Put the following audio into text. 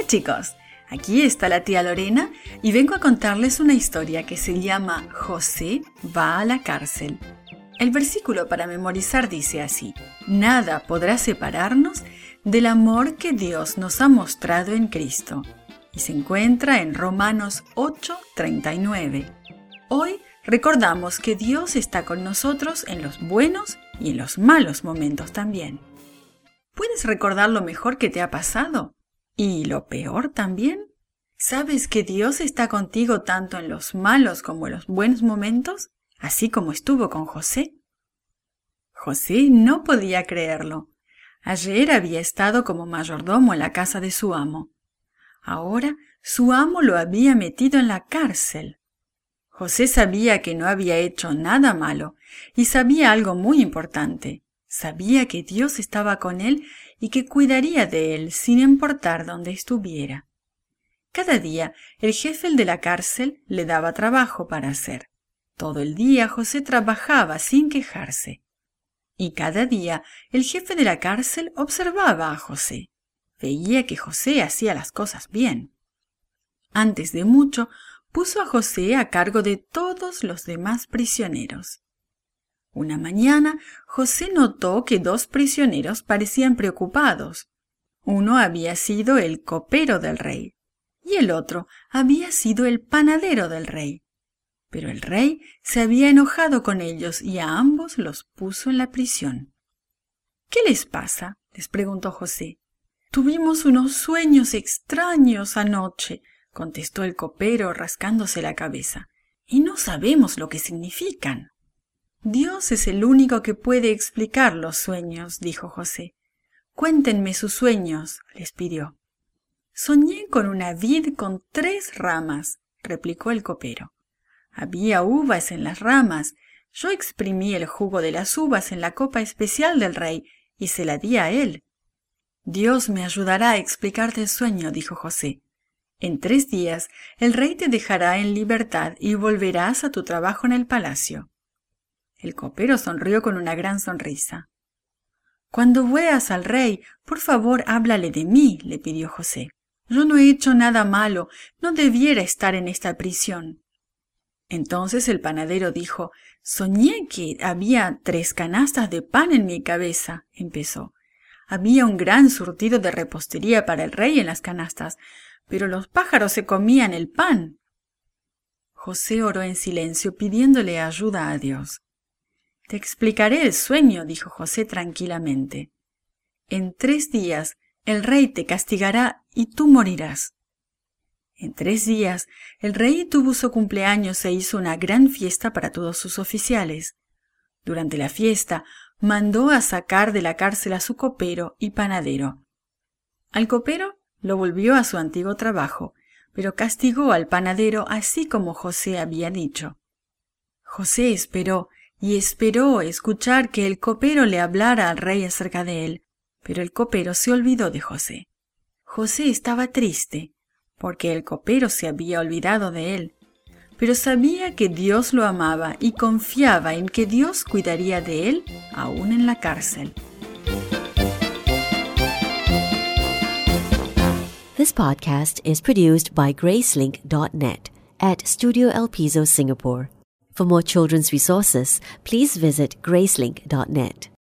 chicos, aquí está la tía Lorena y vengo a contarles una historia que se llama José va a la cárcel. El versículo para memorizar dice así: nada podrá separarnos del amor que Dios nos ha mostrado en Cristo. Y se encuentra en Romanos 8:39. Hoy recordamos que Dios está con nosotros en los buenos y en los malos momentos también. ¿Puedes recordar lo mejor que te ha pasado? ¿Y lo peor también? ¿Sabes que Dios está contigo tanto en los malos como en los buenos momentos, así como estuvo con José? José no podía creerlo. Ayer había estado como mayordomo en la casa de su amo. Ahora su amo lo había metido en la cárcel. José sabía que no había hecho nada malo y sabía algo muy importante. Sabía que Dios estaba con él y que cuidaría de él sin importar dónde estuviera. Cada día el jefe de la cárcel le daba trabajo para hacer. Todo el día José trabajaba sin quejarse. Y cada día el jefe de la cárcel observaba a José. Veía que José hacía las cosas bien. Antes de mucho, puso a José a cargo de todos los demás prisioneros. Una mañana, José notó que 2 prisioneros parecían preocupados. Uno había sido el copero del rey y el otro había sido el panadero del rey. Pero el rey se había enojado con ellos y a ambos los puso en la prisión. ¿Qué les pasa?, les preguntó José. Tuvimos unos sueños extraños anoche, contestó el copero rascándose la cabeza, y no sabemos lo que significan. Dios es el único que puede explicar los sueños, dijo José. Cuéntenme sus sueños, les pidió. Soñé con una vid con 3 ramas, replicó el copero. Había uvas en las ramas. Yo exprimí el jugo de las uvas en la copa especial del rey y se la di a él. Dios me ayudará a explicarte el sueño, dijo José. En 3 días el rey te dejará en libertad y volverás a tu trabajo en el palacio. El copero sonrió con una gran sonrisa. Cuando veas al rey, por favor, háblale de mí, le pidió José. Yo no he hecho nada malo, no debiera estar en esta prisión. Entonces el panadero dijo: soñé que había 3 canastas de pan en mi cabeza, empezó. Había un gran surtido de repostería para el rey en las canastas, pero los pájaros se comían el pan. José oró en silencio, pidiéndole ayuda a Dios. Te explicaré el sueño, dijo José tranquilamente. En 3 días el rey te castigará y tú morirás. En 3 días el rey tuvo su cumpleaños e hizo una gran fiesta para todos sus oficiales. Durante la fiesta mandó a sacar de la cárcel a su copero y panadero. Al copero lo volvió a su antiguo trabajo, pero castigó al panadero así como José había dicho. José esperó y esperó escuchar que el copero le hablara al rey acerca de él, pero el copero se olvidó de José. José estaba triste, porque el copero se había olvidado de él, pero sabía que Dios lo amaba y confiaba en que Dios cuidaría de él aún en la cárcel. This podcast is produced by Gracelink.net at Studio El Piso, Singapore. For more children's resources, please visit Gracelink.net.